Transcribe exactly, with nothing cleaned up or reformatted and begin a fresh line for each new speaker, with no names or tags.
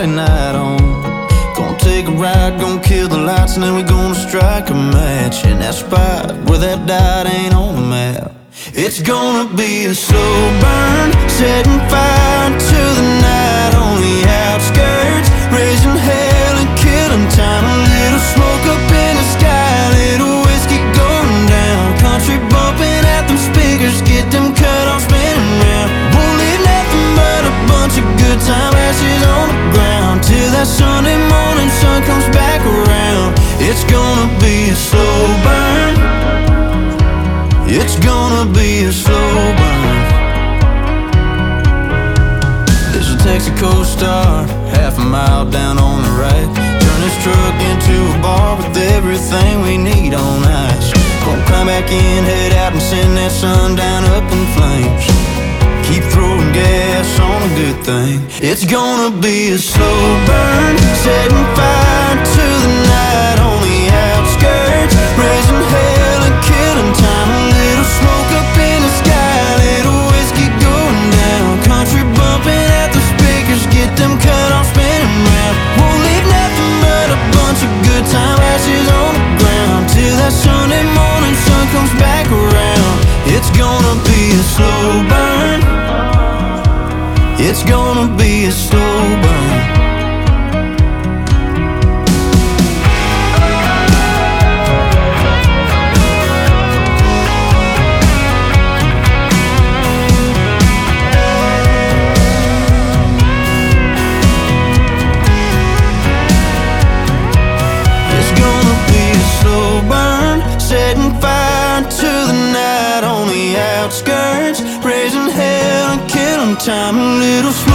night on. Gonna take a ride, gonna kill the lights, and then we gonna strike a match in that spot where that dot ain't on the map. It's gonna be a slow burn, setting fire to the night on the outskirts, raising hell and killing time. A little smoke up in the sky, a little whiskey going down, country bumping at them speakers, get them cut off spinning round. Won't leave nothing but a bunch of good time ashes on the ground till that Sunday morning sun comes back around. It's gonna be a slow burn, it's gonna be a slow burn. There's a Texaco Star, half a mile down on the right. Turn this truck into a bar with everything we need on ice. Gonna climb back in, head out and send that sun down up in flames. Keep throwing gas on a good thing. It's gonna be a slow burn, setting fire to the night on the outskirts, raising hell and killing time. A little smoke up in the sky, a little whiskey going down, country bumping at the speakers, get them cut off spinning round. Won't leave nothing but a bunch of good time ashes on the ground till that Sunday morning sun comes back around. It's gonna be a slow burn, it's gonna be a slow burn. It's gonna be a slow burn, setting fire to the night on the outskirts, raising hell and killing time. A little